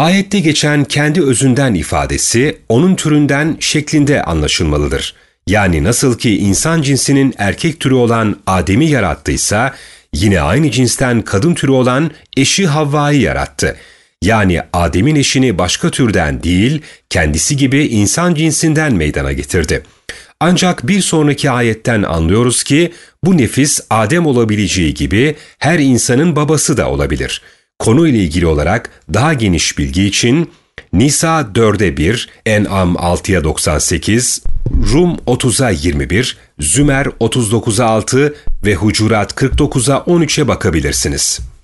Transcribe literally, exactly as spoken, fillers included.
Ayette geçen kendi özünden ifadesi onun türünden şeklinde anlaşılmalıdır. Yani nasıl ki insan cinsinin erkek türü olan Adem'i yarattıysa, yine aynı cinsten kadın türü olan eşi Havva'yı yarattı. Yani Adem'in eşini başka türden değil, kendisi gibi insan cinsinden meydana getirdi. Ancak bir sonraki ayetten anlıyoruz ki, bu nefis Adem olabileceği gibi her insanın babası da olabilir. Konuyla ilgili olarak daha geniş bilgi için Nisa dörde bir, En'am altıya doksan sekiz, Rum otuza yirmi bir, Zümer otuz dokuza altı ve Hucurat kırk dokuza on üçe bakabilirsiniz.